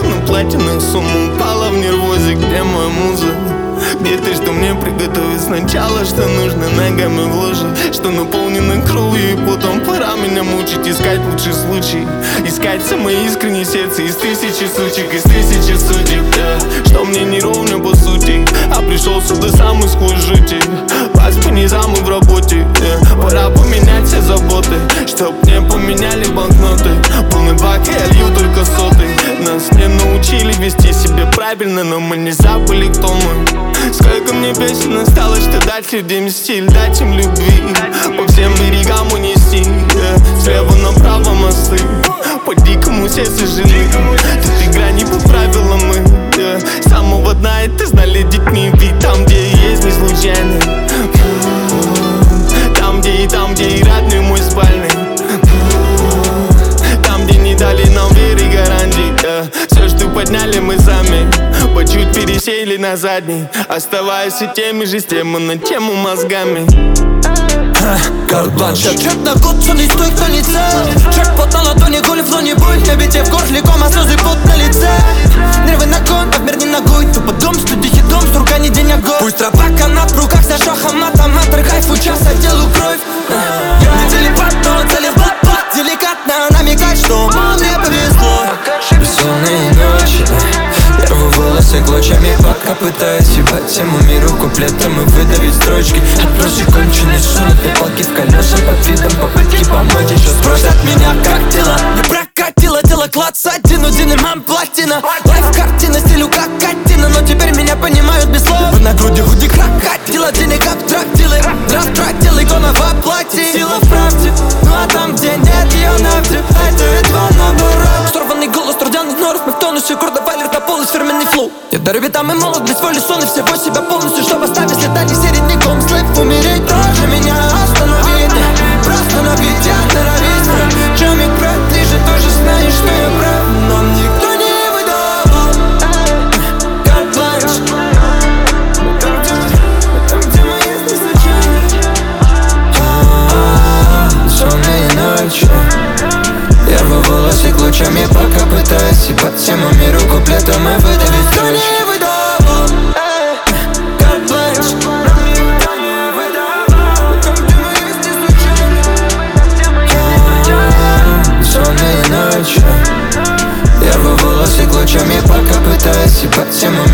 на платиновую сумму упала в нервозе. Где моя муза? Где ты, что мне приготовить сначала? Что нужно ногами вложить, что наполнено кровью и потом пора меня мучить. Искать лучший случай, искать самое искреннее сердце из тысячи сучек, из тысячи судеб, что мне не ровно по сути, а пришел сюда сам сквозь жути. Вас по низам и в работе, пора поменять все заботы, чтоб мне поменяли банкноты. Полный бак, я лью только соты. Нас не научили вести себя правильно, но мы не забыли, кто мы. Сколько мне песен осталось, что дать людям стиль, дать им любви, по всем берегам унести, слева направо мосты, по дикому сердцу жены. Тут игра не по правилам мы, с самого дна это знали детьми. Ведь там, где есть не случайно, там, где и родной мой спальный, там, где не дали нам веры и гарантий. Все, что подняли мы сами, по чуть пересели на задний, оставаясь и теми же, с темы на тему мозгами. Карт-бланш. Чек на год, что не стоит, кто не цел. Джекпот на ладони, голев, но не боль. Не бите в горле, кома, слезы, пот на лице. Нервы на кон, а в мир не ногой. Тупо дом, что тихий дом, с рука не день огонь. Пусть тропа канат в руках, за шахом, автомат, кайфу, часто делаю кровь. Не телепат, но целев блат-блат. Деликатно намекать, что мне повезло. Бессонные ночи, я рву волосы клочьями, пока пытаюсь ебать всему миру куплетом и выдавить строчки. Отбросить конченые сунутые палки в колеса под видом попытки помочь. Еще спросят меня, как дела? Не прокатило дело, клад с один и мам платина. Лайф-картина, стилю как картина, но теперь меня понимают без слов. На груди худи крокодила, денег абстрактилы. Растратил икона в оплате. Сила в правде, ну а там, где нет ее навде, это едва наоборот. Сорванный голос, трудяный норов, мы в тонусе, кордовайлер на пол и фирменный флоу. Я дарю битам и молод, без воли сон и всего себя полностью, чтобы оставить следа не середняком. Слэп умереть тоже меня остановить, просто набить я норовись. Чумик брат, ты же тоже знаешь, что я прав, но никто не выдавал. Карт-бланш. Там, где мы есть не случайно. Сонные ночи, я рву волосы клочьями, пока пытаюсь ебать всему миру куплетом и выдавить строчки. Никто не выдавал. Карт-бланш. Сонные ночи, я рву волосы клочьями, пока пытаюсь ебать всему